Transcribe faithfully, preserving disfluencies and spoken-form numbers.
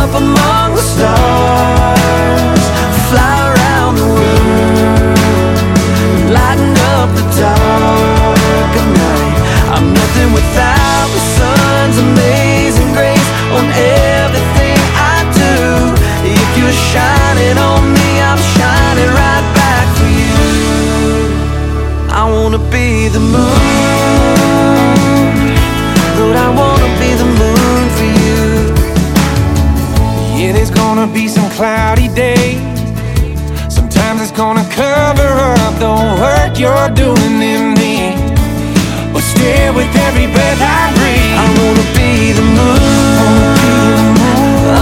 up among the stars, fly around the world, lighten up the dark of night. I'm nothing without the sun's amazing grace on everything I do. If you're shining on me, I'm shining right back for you. I wanna be the moon, Lord, I wanna be the moon for you. Yeah, there's gonna be some cloudy days. Sometimes it's gonna cover up the work you're doing in me, but still with every breath I breathe, I wanna be the moon, I